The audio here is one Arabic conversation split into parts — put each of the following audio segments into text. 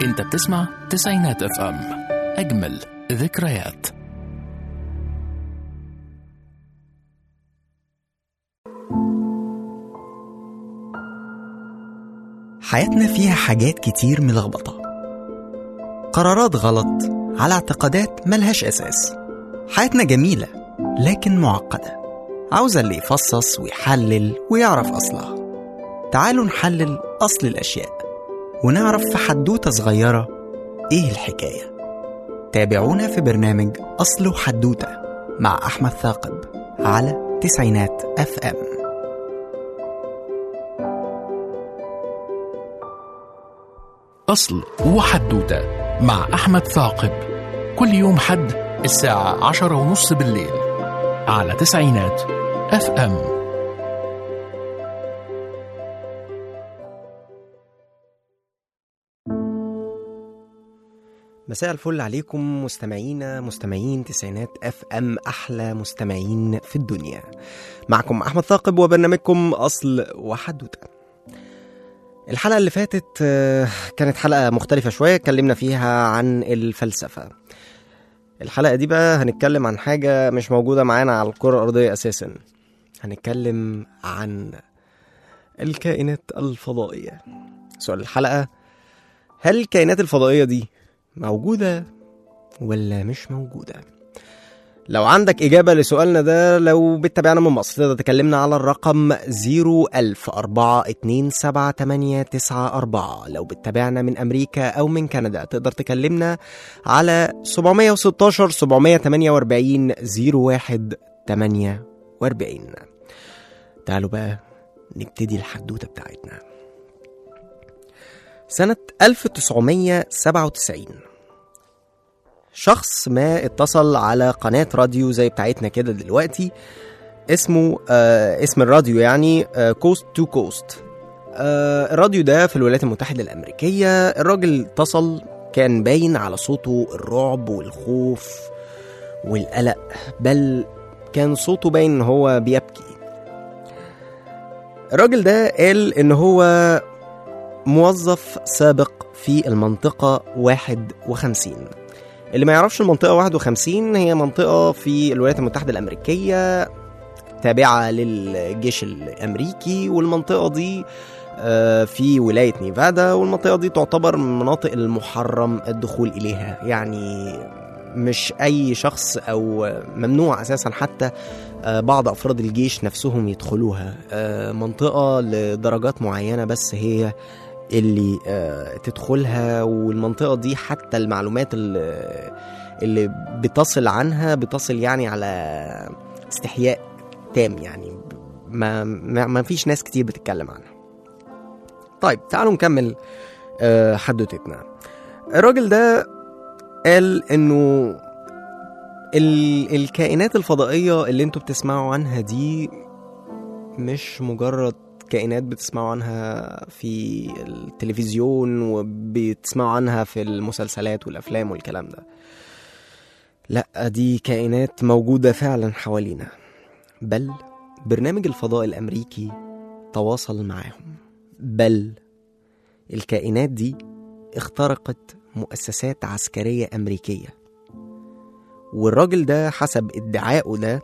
انت بتسمع تسعينات اف ام، اجمل ذكريات. حياتنا فيها حاجات كتير ملخبطة، قرارات غلط على اعتقادات ملهاش أساس. حياتنا جميلة لكن معقدة، عاوزة اللي يفصص ويحلل ويعرف أصلها. تعالوا نحلل أصل الأشياء ونعرف في حدوتة صغيرة إيه الحكاية. تابعونا في برنامج أصل وحدوتة مع أحمد ثاقب على تسعينات اف ام. أصل وحدوتة مع أحمد ثاقب، كل يوم حد الساعة 10:30 بالليل على تسعينات اف ام. مساء الفل عليكم مستمعين تسعينات اف ام، احلى مستمعين في الدنيا. معكم احمد ثاقب وبرنامجكم اصل وحدوتة. الحلقة اللي فاتت كانت حلقة مختلفة شوية، اتكلمنا فيها عن الفلسفة. الحلقة دي بقى هنتكلم عن حاجة مش موجودة معانا على الكرة الأرضية أساسا. هنتكلم عن الكائنات الفضائية. سؤال الحلقة: هل الكائنات الفضائية دي موجودة ولا مش موجودة؟ لو عندك إجابة لسؤالنا ده، لو بتتابعنا من مصر، تقدر تكلمنا على الرقم 010427894. لو بتتابعنا من أمريكا أو من كندا تقدر تكلمنا على 716 748 0148. تعالوا بقى نبتدي الحدوتة بتاعتنا. سنة 1997 شخص ما اتصل على قناة راديو زي بتاعتنا كده دلوقتي، اسمه اسم الراديو يعني كوست تو كوست. الراديو ده في الولايات المتحدة الأمريكية. الراجل اتصل، كان باين على صوته الرعب والخوف والقلق، بل كان صوته باين ان هو بيبكي. الراجل ده قال ان هو موظف سابق في المنطقة 51. اللي ما يعرفش المنطقة 51 هي منطقة في الولايات المتحدة الأمريكية تابعة للجيش الأمريكي، والمنطقة دي في ولاية نيفادا، والمنطقة دي تعتبر من المناطق المحرم الدخول إليها. يعني مش أي شخص أو ممنوع أساسا حتى بعض أفراد الجيش نفسهم يدخلوها. منطقة لدرجات معينة بس هي اللي تدخلها، والمنطقة دي حتى المعلومات اللي بتصل يعني على استحياء تام، يعني ما فيش ناس كتير بتتكلم عنها. طيب تعالوا نكمل حدوتتنا. الراجل ده قال انه الكائنات الفضائية اللي انتوا بتسمعوا عنها دي مش مجرد كائنات بتسمعوا عنها في التلفزيون وبتسمعوا عنها في المسلسلات والأفلام والكلام ده. لا، دي كائنات موجودة فعلا حوالينا، بل برنامج الفضاء الأمريكي تواصل معاهم، بل الكائنات دي اخترقت مؤسسات عسكرية أمريكية. والراجل ده حسب ادعائه ده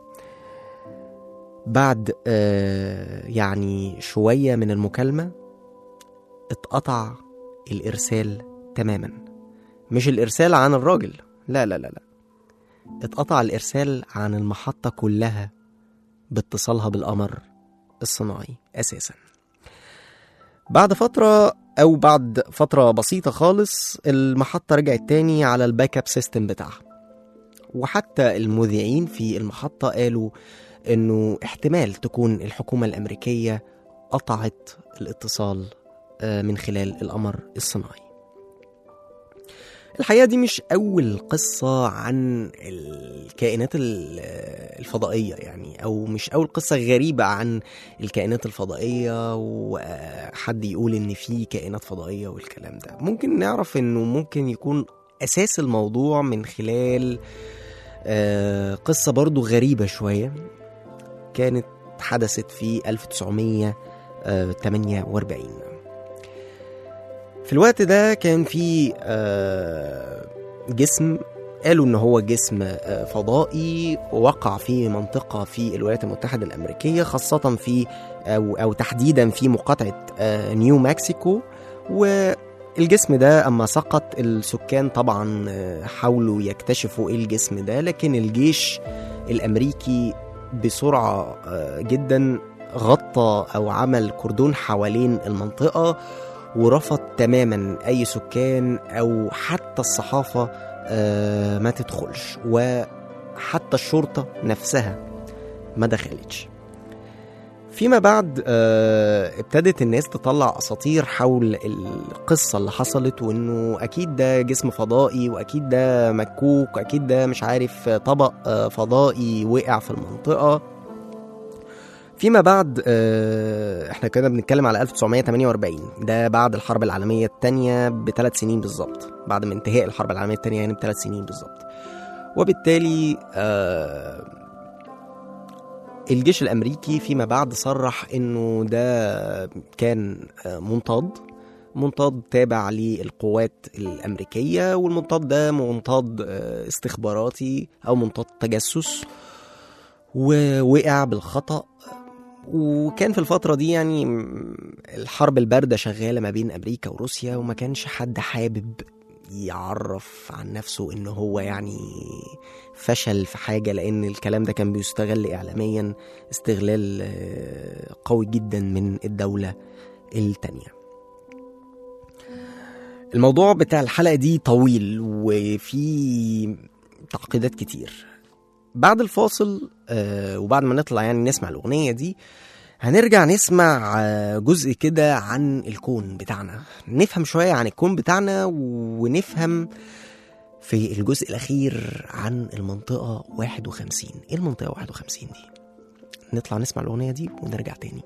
بعد يعني شوية من المكالمة اتقطع الإرسال تماما. مش الإرسال عن الراجل، لا لا لا لا، اتقطع الإرسال عن المحطة كلها باتصالها بالقمر الصناعي أساسا. بعد فترة بسيطة خالص المحطة رجعت تاني على الباك اب سيستم بتاعها، وحتى المذيعين في المحطة قالوا انه احتمال تكون الحكومة الامريكية قطعت الاتصال من خلال القمر الصناعي. الحقيقة دي مش اول قصة عن الكائنات الفضائية يعني، او مش اول قصة غريبة عن الكائنات الفضائية وحد يقول ان في كائنات فضائية والكلام ده. ممكن نعرف انه ممكن يكون اساس الموضوع من خلال قصة برضو غريبة شوية كانت حدثت في 1948. في الوقت ده كان في جسم قالوا إن هو جسم فضائي وقع في منطقة في الولايات المتحدة الأمريكية، خاصة في أو تحديدا في مقاطعة نيو مكسيكو. والجسم ده أما سقط السكان طبعا حاولوا يكتشفوا إيه الجسم ده، لكن الجيش الأمريكي بسرعة جدا غطى أو عمل كردون حوالين المنطقة ورفض تماما أي سكان أو حتى الصحافة ما تدخلش، وحتى الشرطة نفسها ما دخلتش. فيما بعد ابتدت الناس تطلع أساطير حول القصة اللي حصلت، وإنه أكيد ده جسم فضائي، وأكيد ده مكوك، وأكيد ده مش عارف طبق فضائي وقع في المنطقة. فيما بعد احنا كنا بنتكلم على 1948، ده بعد الحرب العالمية الثانية ب3 سنين بالظبط، بعد ما انتهاء الحرب العالمية الثانية يعني ب3 سنين بالظبط. وبالتالي الجيش الأمريكي فيما بعد صرح إنه ده كان منطاد تابع للقوات الأمريكية، والمنطاد ده منطاد استخباراتي أو منطاد تجسس، ووقع بالخطأ. وكان في الفترة دي يعني الحرب الباردة شغالة ما بين أمريكا وروسيا، وما كانش حد حابب يعرف عن نفسه إنه هو يعني فشل في حاجة، لأن الكلام ده كان بيستغل إعلاميا استغلال قوي جدا من الدولة التانية. الموضوع بتاع الحلقة دي طويل وفي تعقيدات كتير. بعد الفاصل وبعد ما نطلع يعني نسمع الأغنية دي، هنرجع نسمع جزء كده عن الكون بتاعنا، نفهم شوية عن الكون بتاعنا، ونفهم في الجزء الأخير عن المنطقة 51. إيه المنطقة 51 دي؟ نطلع نسمع الأغنية دي ونرجع تاني.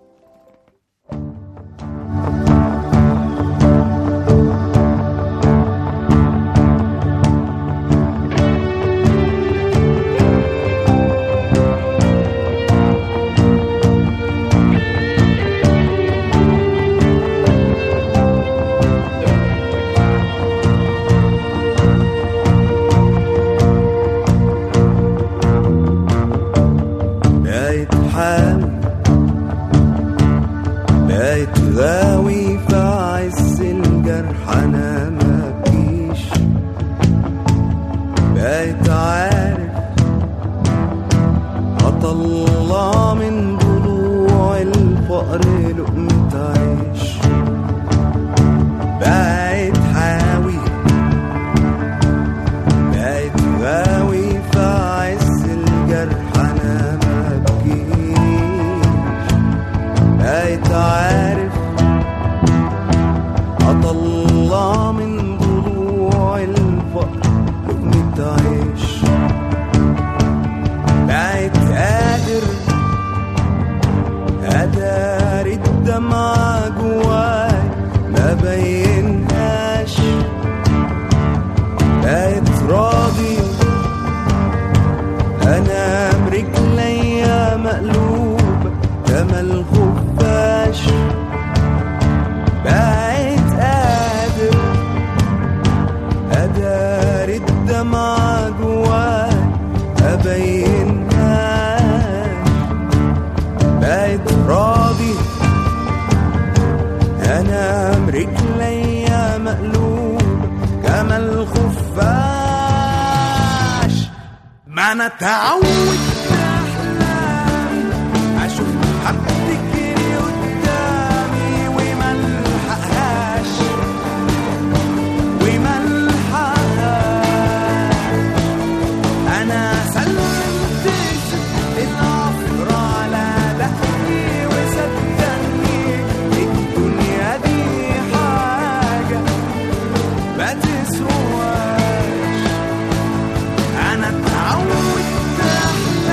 غاوي في عز الجرح انا مبكيش، بقيت عارف اطلع من ضلوع الفقر لقمة عيش، بقيت حاوي بقيت غاوي في عز الجرح انا مبكيش، بقيت عارف أطلع من ضلوع الفقر لقمة عيش، بقيت قادر أداري الدمعة جواي ما بينهاش، بقيت راضي أنام رجليا مقلوبة كما الخفاش، بقيت قادر أداري الدمعة جواي أبينهاش، بقيت راضي أنام رجليا مقلوبة كما الخفاش. ما أنا تعودت أحلامي أشوف حبتك أنا تعودت أحلام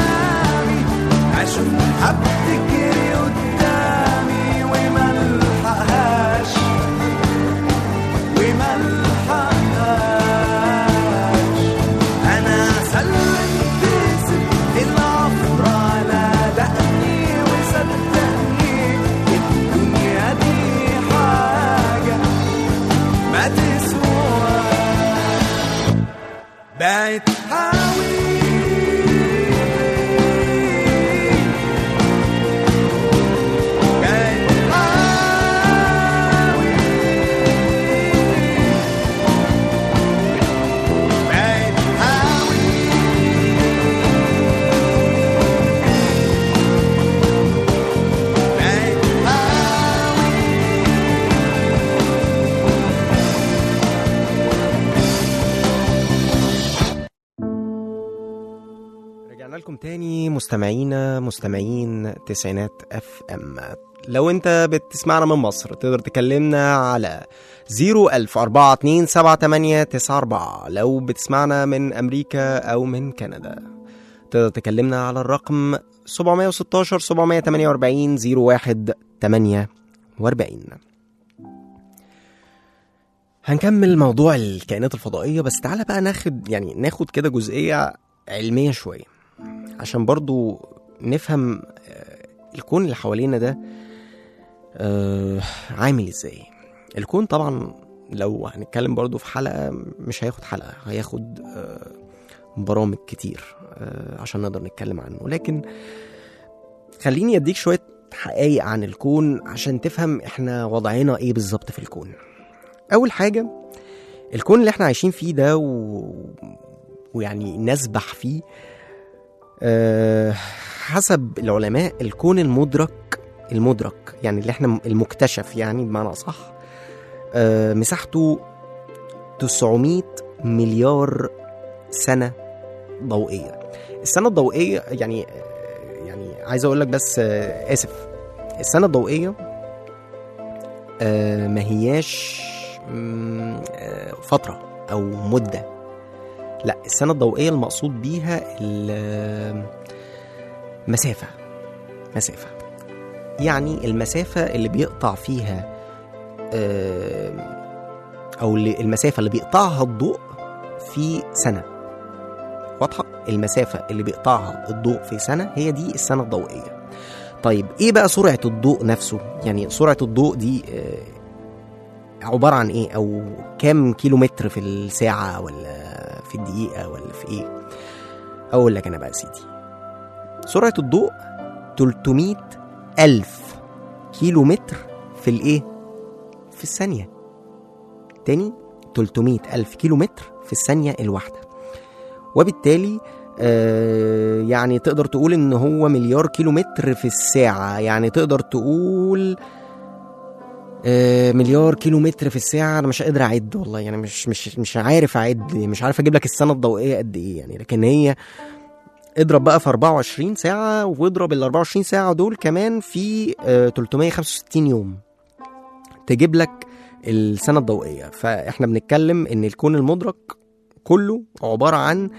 تاني مستمعين تسعينات اف ام. لو انت بتسمعنا من مصر تقدر تكلمنا على 010427894. لو بتسمعنا من امريكا او من كندا تقدر تكلمنا على الرقم 716 748 0148. هنكمل موضوع الكائنات الفضائية، بس تعالى بقى ناخد كده جزئية علمية شوية عشان برضو نفهم الكون اللي حوالينا ده عامل ازاي. الكون طبعا لو هنتكلم برضو في حلقة مش هياخد حلقة، هياخد برامج كتير عشان نقدر نتكلم عنه، لكن خليني اديك شوية حقائق عن الكون عشان تفهم احنا وضعنا ايه بالظبط في الكون. اول حاجة، الكون اللي احنا عايشين فيه ده ويعني نسبح فيه حسب العلماء الكون المدرك يعني اللي احنا المكتشف يعني بمعنى أصح مساحته 900 مليار سنة ضوئية. السنة الضوئية يعني عايز اقول لك بس اسف، السنة الضوئية ما هياش فترة او مدة، لا السنة الضوئية المقصود بيها مسافة، يعني المسافة اللي بيقطع فيها أو المسافة اللي بيقطعها الضوء في سنة. واضحة؟ المسافة اللي بيقطعها الضوء في سنة هي دي السنة الضوئية. طيب إيه بقى سرعة الضوء نفسه؟ يعني سرعة الضوء دي عبارة عن إيه؟ أو كام كيلومتر في الساعة ولا في الدقيقة ولا في إيه؟ أقول لك أنا بقى سيدي، سرعة الضوء 300,000 كيلومتر في الإيه؟ في الثانية. تاني 300,000 كيلومتر في الثانية الواحدة، وبالتالي يعني تقدر تقول إن هو مليار كيلومتر في الساعة. يعني تقدر تقول مليار كيلومتر في الساعة. أنا مش قادر أعد والله، يعني مش عارف أعد، مش عارف أجيب لك السنة الضوئية قد إيه يعني، لكن هي اضرب بقى في 24 ساعة واضرب ال 24 ساعة دول كمان في 365 يوم تجيب لك السنة الضوئية. فإحنا بنتكلم إن الكون المدرك كله عبارة عن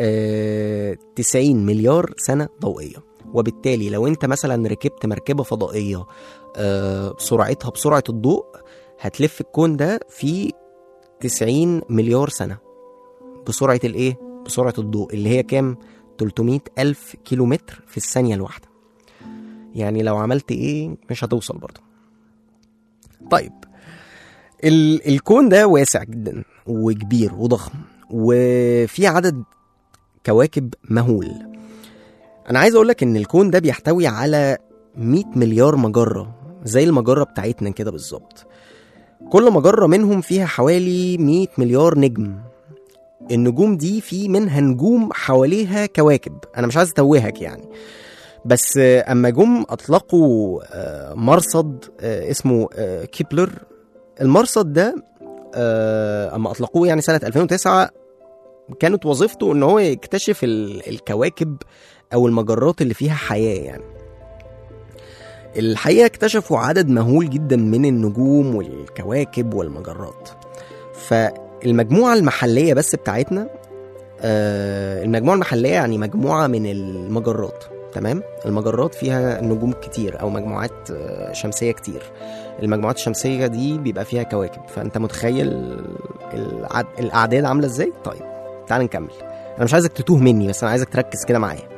90 مليار سنة ضوئية. وبالتالي لو أنت مثلا ركبت مركبة فضائية سرعتها بسرعة الضوء هتلف الكون ده في 90 مليار سنة بسرعة الإيه؟ بسرعة الضوء اللي هي كام؟ 300,000 كيلومتر في الثانية الواحدة. يعني لو عملت إيه مش هتوصل برضه. طيب الكون ده واسع جدا وكبير وضخم وفي عدد كواكب مهول. أنا عايز أقولك إن الكون ده بيحتوي على 100 مليار مجرة زي المجرة بتاعتنا كده بالظبط. كل مجرة منهم فيها حوالي 100 مليار نجم. النجوم دي في منها نجوم حواليها كواكب. أنا مش عايز أتوهك يعني، بس أما جم أطلقوا مرصد اسمه كيبلر. المرصد ده أما أطلقوه يعني سنة 2009 كانت وظيفته إن هو يكتشف الكواكب أو المجرات اللي فيها حياة. يعني الحقيقة اكتشفوا عدد مهول جدا من النجوم والكواكب والمجرات. فالمجموعة المحلية بس بتاعتنا المجموعة المحلية يعني مجموعة من المجرات. تمام؟ المجرات فيها نجوم كتير أو مجموعات شمسية كتير. المجموعات الشمسية دي بيبقى فيها كواكب. فأنت متخيل الأعداد عاملة إزاي؟ طيب تعال نكمل. أنا مش عايزك تتوه مني، بس أنا عايزك تركز كده معايا.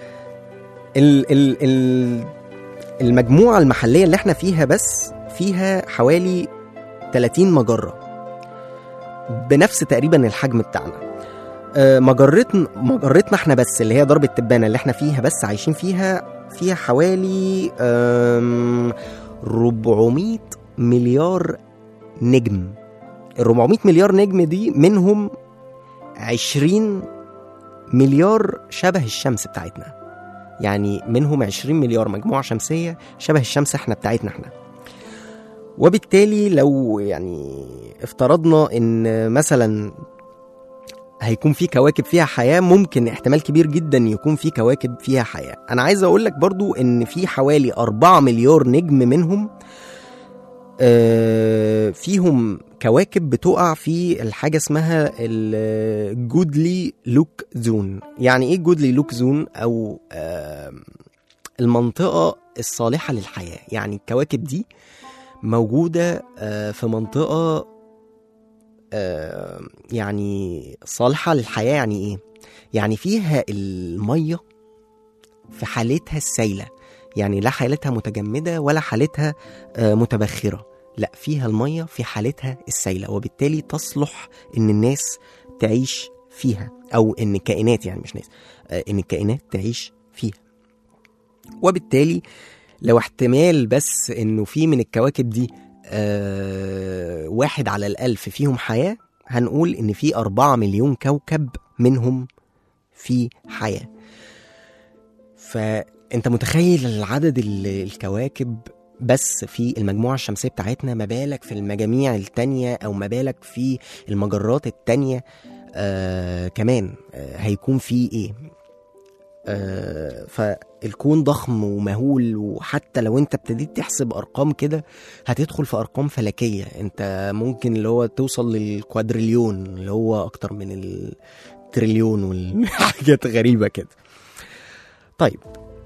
المجموعة المحلية اللي احنا فيها بس فيها حوالي 30 مجرة بنفس تقريبا الحجم بتاعنا. مجرتنا احنا بس اللي هي درب التبانة اللي احنا فيها بس عايشين فيها حوالي 400 مليار نجم. ال 400 مليار نجم دي منهم 20 مليار شبه الشمس بتاعتنا. يعني منهم 20 مليار مجموعة شمسية شبه الشمس احنا بتاعتنا احنا. وبالتالي لو يعني افترضنا ان مثلا هيكون في كواكب فيها حياة، ممكن احتمال كبير جدا يكون في كواكب فيها حياة. أنا عايز أقول لك برضو إن في حوالي 4 مليار نجم منهم فيهم كواكب بتقع في الحاجة اسمها الجودلي لوك زون. يعني إيه جودلي لوك زون؟ أو المنطقة الصالحة للحياة. يعني الكواكب دي موجودة في منطقة يعني صالحة للحياة. يعني إيه؟ يعني فيها المية في حالتها السائلة، يعني لا حالتها متجمدة ولا حالتها متبخرة، لا فيها المية في حالتها السائلة، وبالتالي تصلح إن الناس تعيش فيها، أو إن الكائنات، يعني مش ناس، إن الكائنات تعيش فيها. وبالتالي لو احتمال بس إنه في من الكواكب دي 1 على 1000 فيهم حياة، هنقول إن في 4 مليون كوكب منهم في حياة. فأنت متخيل العدد الكواكب بس في المجموعة الشمسية بتاعتنا، ما بالك في المجاميع التانية، أو ما بالك في المجرات التانية كمان هيكون في إيه. فالكون ضخم ومهول، وحتى لو انت ابتديت تحسب ارقام كده هتدخل في ارقام فلكية. انت ممكن اللي هو توصل للكوادريليون، اللي هو اكتر من التريليون والحاجات غريبة كده. طيب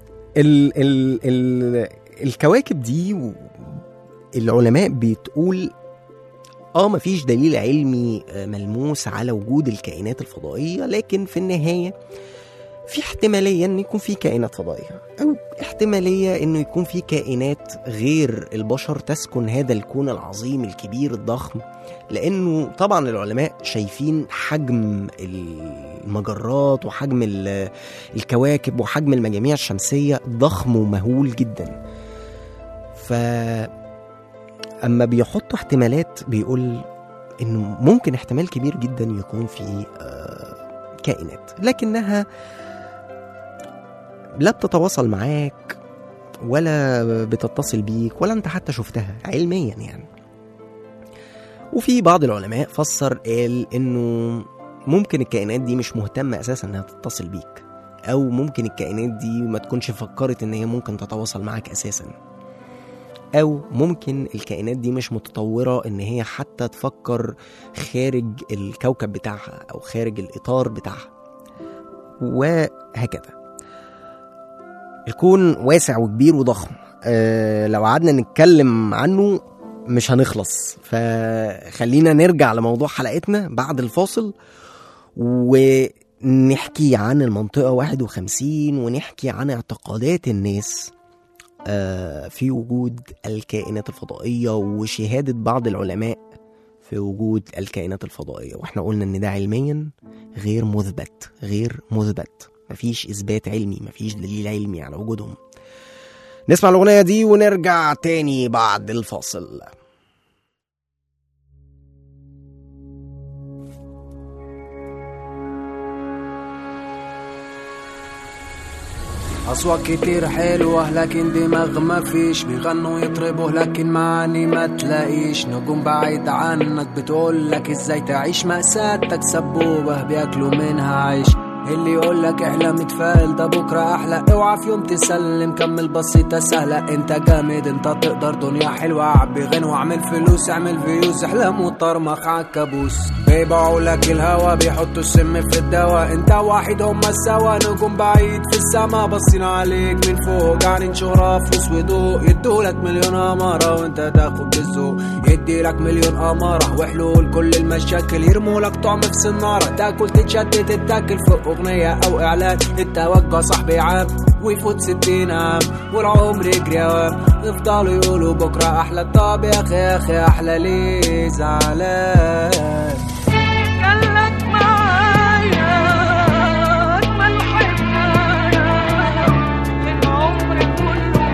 الكواكب دي العلماء بتقول مفيش دليل علمي ملموس على وجود الكائنات الفضائية، لكن في النهاية في احتمالية ان يكون في كائنات فضائية، او احتمالية انه يكون في كائنات غير البشر تسكن هذا الكون العظيم الكبير الضخم. لانه طبعا العلماء شايفين حجم المجرات وحجم الكواكب وحجم المجاميع الشمسية ضخم ومهول جدا. اما بيحطوا احتمالات بيقول انه ممكن احتمال كبير جدا يكون في كائنات، لكنها لا بتتواصل معاك ولا بتتصل بيك ولا انت حتى شفتها علميا يعني. وفي بعض العلماء فسر قال انه ممكن الكائنات دي مش مهتمة اساسا انها تتصل بيك، او ممكن الكائنات دي ما تكونش فكرت ان هي ممكن تتواصل معاك اساسا، او ممكن الكائنات دي مش متطورة ان هي حتى تفكر خارج الكوكب بتاعها او خارج الاطار بتاعها، وهكذا. الكون واسع وكبير وضخم، لو قعدنا نتكلم عنه مش هنخلص. فخلينا نرجع لموضوع حلقتنا بعد الفاصل ونحكي عن المنطقة 51 ونحكي عن اعتقادات الناس في وجود الكائنات الفضائية وشهادة بعض العلماء في وجود الكائنات الفضائية. واحنا قلنا ان ده علميا غير مثبت، مفيش اثبات علمي، مفيش دليل علمي على وجودهم. نسمع الاغنية دي ونرجع تاني بعد الفاصل. أصوات كتير حلوة لكن دماغ مفيش، بيغنوا يطربوا لكن معاني ما تلاقيش. نجوم بعيد عنك بتقولك ازاي تعيش، مأساتك سبوبة بياكلوا منها عيش. اللي يقولك احلم اتفائل ده بكرة احلى، اوعى في يوم تسلم، كمل بسيطة سهلة. انت جامد انت تقدر، دنيا حلوة عبي غنى واعمل فلوس، اعمل فيوز، احلام وطرمخ عالكابوس. بيبيعوا لك الهوا بيحطوا السم في الدواء، انت واحد هما سوا. نجوم بعيد في السما باصين عليك من فوق، جعانين شهرة فلوس وضوء. يدولك مليون أمارة وانت تاخد بالذوق، يديلك مليون أمارة وحلول كل المشاكل. يرمولك طعم في سنارة تاكل تتشتت تتاكل فوق أغنية أو إعلان. التوجه صاحبي عام ويفوت 60 عام والعمر يجري عام، يفضلوا يقولوا بكرة أحلى. طب يا أخي يا أخي أحلى ليه زعلان؟ خلك معايا أجمل حكاية العمر كله،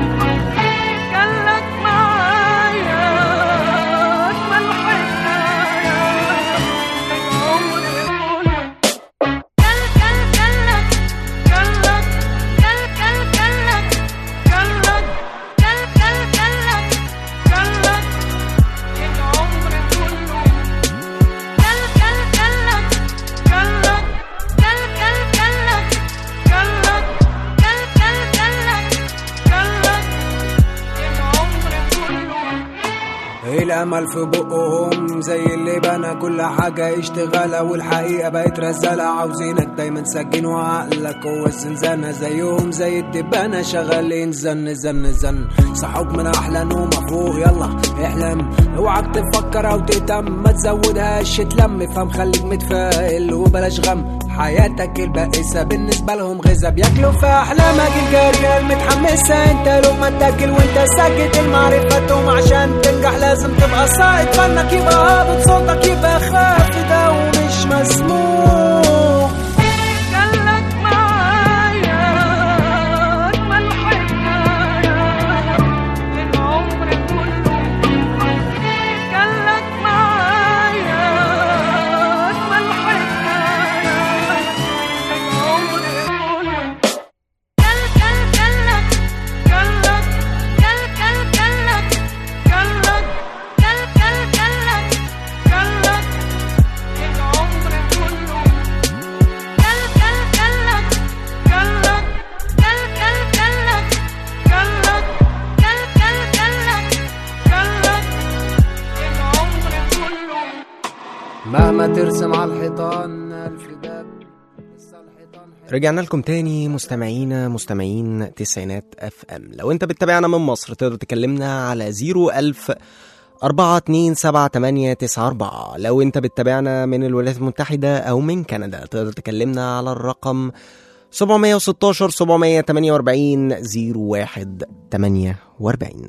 خلك معايا أجمل حكاية العمر كله. الامل في بقهم زي اللي بنى كل حاجة اشتغالة، والحقيقة بقت رزالة. عاوزينك دايما سجين وعقلك هو الزنزانة، زيهم زي الدبانة شغالين زن زن زن. صحوك من احلى نوم فوق يلا احلم، اوعك تفكر او تهتم، ما تزودهاش تلم. فهم خليك متفائل وبلاش غم، حياتك البائسة بالنسبة لهم غذا بياكلوا في احلامك. الكارير متحمسة انت لو ما تاكل وانت ساكت، المعرفة توم عشان تنجح لازم تبقى صائد. فنك يبقى هابط صوتك يبقى خافت ده ومش مسموع. خلك معايا أجمل حكاية للعمر كله. خلك معايا أجمل حكاية للعمر كله. مهما ترسم على الحيطان ألف باب لسه الحيطان رجعنا لكم تاني مستمعين تسعينات اف ام. لو انت بتتابعنا من مصر تقدر تكلمنا على 01000 4278894. لو انت بتتابعنا من الولايات المتحدة او من كندا تقدر تكلمنا على الرقم 716 748 0148.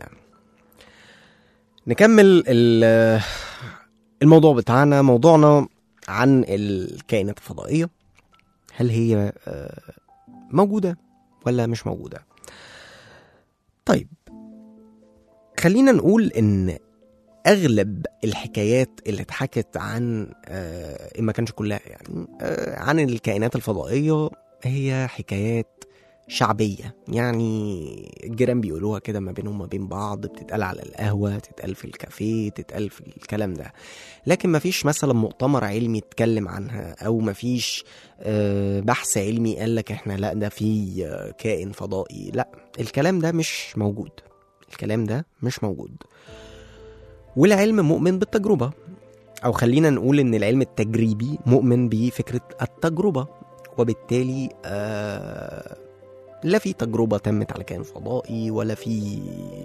نكمل الموضوع بتاعنا. موضوعنا عن الكائنات الفضائية، هل هي موجودة ولا مش موجودة؟ طيب خلينا نقول ان اغلب الحكايات اللي اتحكت عن ما كانش كلها يعني عن الكائنات الفضائية هي حكايات شعبية، يعني الجيران بيقولوها كده ما بينهم وما بين بعض، بتتقال على القهوة، تتقال في الكافيه، تتقال في الكلام ده. لكن ما فيش مثلا مؤتمر علمي اتكلم عنها، او ما فيش بحث علمي قال لك احنا لا ده في كائن فضائي. لا، الكلام ده مش موجود، الكلام ده مش موجود. والعلم مؤمن بالتجربة، او خلينا نقول ان العلم التجريبي مؤمن بفكرة التجربة، وبالتالي لا في تجربة تمت على كائن فضائي، ولا في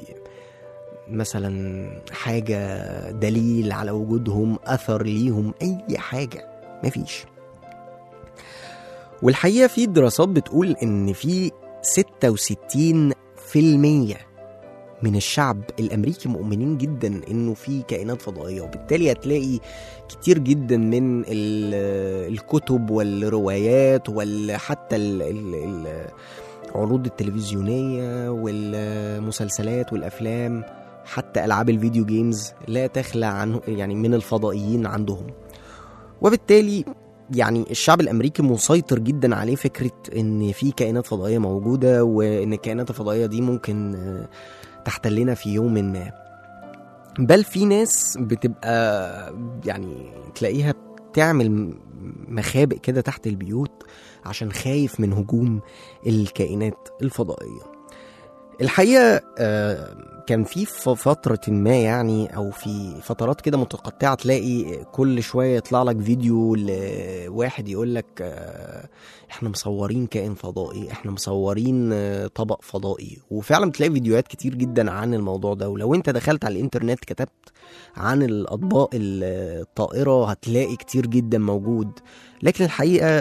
مثلا حاجة دليل على وجودهم، أثر ليهم، أي حاجة، مفيش. والحقيقة في دراسات بتقول إن في 66% من الشعب الأمريكي مؤمنين جدا إنه في كائنات فضائية، وبالتالي هتلاقي كتير جدا من الكتب والروايات وحتى العروض التلفزيونية والمسلسلات والأفلام، حتى ألعاب الفيديو جيمز لا تخلى عنه يعني من الفضائيين عندهم. وبالتالي يعني الشعب الأمريكي مسيطر جدا عليه فكرة إن في كائنات فضائية موجودة، وإن الكائنات الفضائية دي ممكن تحتلنا في يوم ما. بل في ناس بتبقى يعني تلاقيها تعمل مخابئ كده تحت البيوت عشان خايف من هجوم الكائنات الفضائية. الحقيقة كان في فترة ما يعني، أو في فترات كده متقطعة، تلاقي كل شوية يطلع لك فيديو لواحد يقول لك احنا مصورين كائن فضائي، احنا مصورين طبق فضائي. وفعلا بتلاقي فيديوهات كتير جدا عن الموضوع ده. ولو انت دخلت على الانترنت كتبت عن الأطباق الطائرة هتلاقي كتير جدا موجود. لكن الحقيقة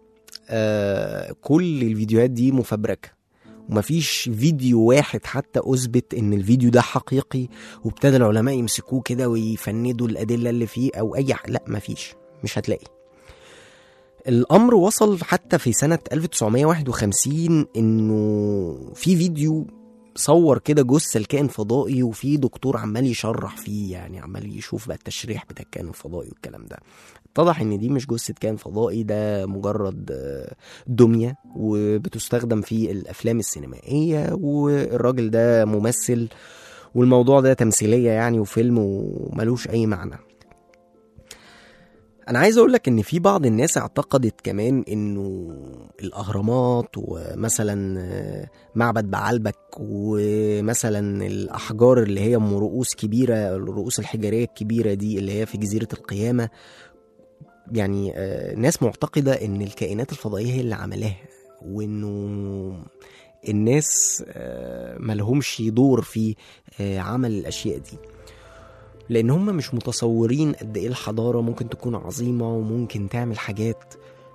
كل الفيديوهات دي مفبركة، ومفيش فيديو واحد حتى أثبت إن الفيديو ده حقيقي وابتدى العلماء يمسكوه كده ويفندوا الأدلة اللي فيه أو أي لا، مفيش، مش هتلاقي. الأمر وصل حتى في سنة 1951 إنه في فيديو صور كده جثة الكائن فضائي، وفي دكتور عمال يشرح فيه، يعني عمال يشوف بقى التشريح بتاع الكائن الفضائي والكلام ده. اتضح ان دي مش جثة كائن فضائي، ده مجرد دمية وبتستخدم في الافلام السينمائية، والراجل ده ممثل، والموضوع ده تمثيلية يعني وفيلم وملوش اي معنى. انا عايز اقول لك ان في بعض الناس اعتقدت كمان انه الاهرامات ومثلا معبد بعلبك ومثلا الاحجار اللي هي ام رؤوس كبيره، الرؤوس الحجريه الكبيره دي اللي هي في جزيره القيامه، يعني ناس معتقده ان الكائنات الفضائيه هي اللي عملاها، وانه الناس ملهمش دور في عمل الاشياء دي، لان هم مش متصورين قد ايه الحضاره ممكن تكون عظيمه وممكن تعمل حاجات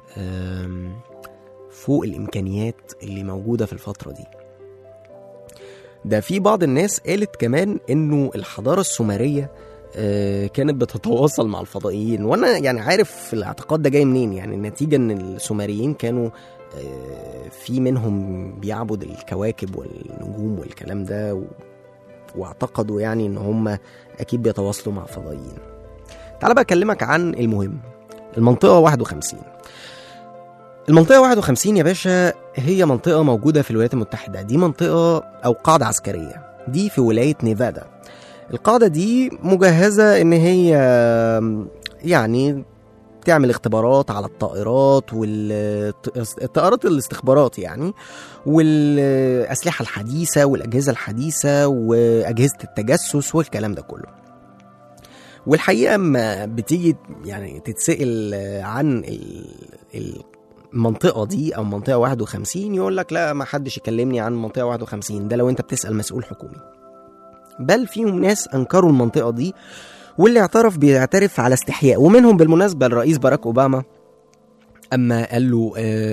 فوق الامكانيات اللي موجوده في الفتره دي. ده في بعض الناس قالت كمان انه الحضاره السومريه كانت بتتواصل مع الفضائيين، وانا يعني عارف الاعتقاد ده جاي منين. يعني النتيجه ان السومريين كانوا في منهم بيعبد الكواكب والنجوم والكلام ده، واعتقدوا يعني ان هم اكيد بيتواصلوا مع فضائيين. تعال بقى اكلمك عن المهم، المنطقه 51. المنطقه 51 يا باشا هي منطقه موجوده في الولايات المتحده، دي منطقه او قاعده عسكريه، دي في ولايه نيفادا. القاعده دي مجهزه ان هي يعني تعمل اختبارات على الطائرات والطائرات الاستخبارات يعني، والأسلحة الحديثة والأجهزة الحديثة وأجهزة التجسس والكلام ده كله. والحقيقة ما بتيجي يعني تتسأل عن المنطقة دي أو منطقة 51 يقول لك لا ما حدش يكلمني عن منطقة 51. ده لو أنت بتسأل مسؤول حكومي. بل فيهم ناس أنكروا المنطقة دي، واللي اعترف بيعترف على استحياء. ومنهم بالمناسبة الرئيس باراك أوباما، أما قال له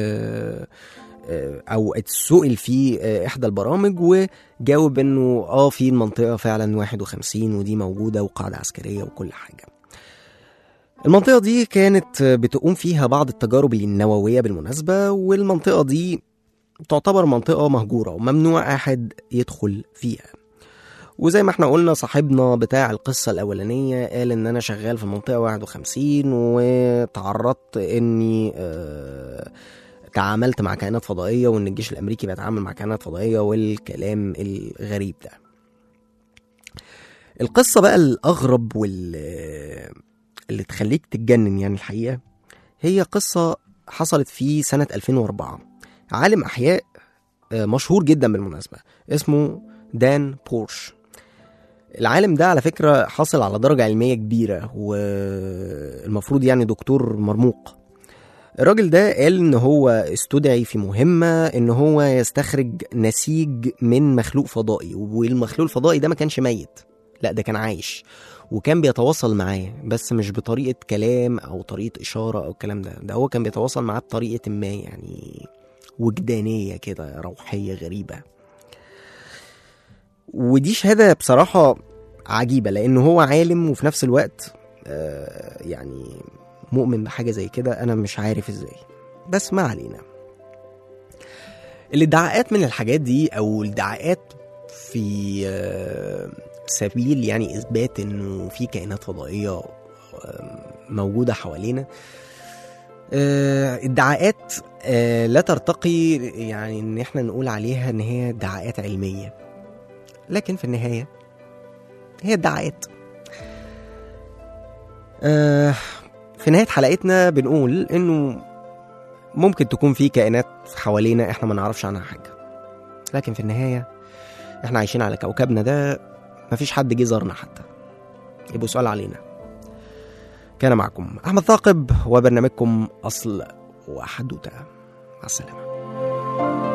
أو اتسئل في إحدى البرامج وجاوب إنه في المنطقة فعلا 51 ودي موجودة وقاعدة عسكرية وكل حاجة. المنطقة دي كانت بتقوم فيها بعض التجارب النووية بالمناسبة، والمنطقة دي تعتبر منطقة مهجورة وممنوع أحد يدخل فيها. وزي ما احنا قلنا صاحبنا بتاع القصة الأولانية قال إن أنا شغال في المنطقة 51 وتعرضت إني تعاملت مع كائنات فضائية، وإن الجيش الأمريكي بيتعامل مع كائنات فضائية والكلام الغريب ده. القصة بقى الأغرب اللي تخليك تتجنن يعني الحقيقة هي قصة حصلت في سنة 2004. عالم أحياء مشهور جدا بالمناسبة اسمه دان بورش. العالم ده على فكرة حصل على درجة علمية كبيرة والمفروض يعني دكتور مرموق. الراجل ده قال ان هو استدعي في مهمة ان هو يستخرج نسيج من مخلوق فضائي، والمخلوق الفضائي ده ما كانش ميت، لا ده كان عايش وكان بيتواصل معاه، بس مش بطريقة كلام او طريقة اشارة او الكلام ده هو كان بيتواصل معاه بطريقة ما يعني وجدانية كده روحية غريبة. ودي شهادة بصراحة عجيبة، لأنه هو عالم وفي نفس الوقت يعني مؤمن بحاجة زي كده. أنا مش عارف إزاي، بس ما علينا. الادعاءات من الحاجات دي أو الادعاءات في سبيل يعني إثبات إنه في كائنات فضائية موجودة حوالينا، ادعاءات لا ترتقي يعني إن إحنا نقول عليها إن هي ادعاءات علمية، لكن في النهاية هي ادعاءات. في نهاية حلقتنا بنقول إنه ممكن تكون في كائنات حوالينا إحنا ما نعرفش عنها حاجة، لكن في النهاية إحنا عايشين على كوكبنا ده، مفيش حد جه زارنا حتى، يبقوا سؤال علينا. كان معكم أحمد ثاقب وبرنامجكم أصل وحدوتة. مع السلامة.